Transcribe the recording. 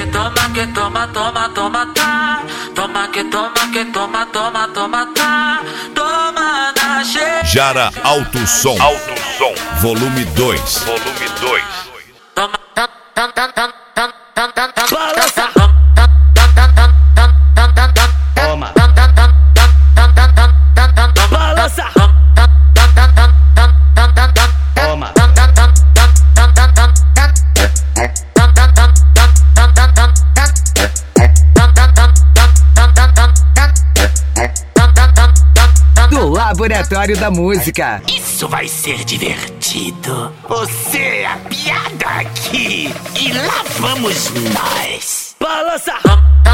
toma, toma, toma, tá. Toma que toma, toma, toma, tá. Toma na cheia. Jara Alto Som. Volume 2. Toma, Balança. Toma. Balança. Toma. Do Laboratório da Música. Isso vai ser divertido. Você é a piada aqui. E lá vamos nós. Balança.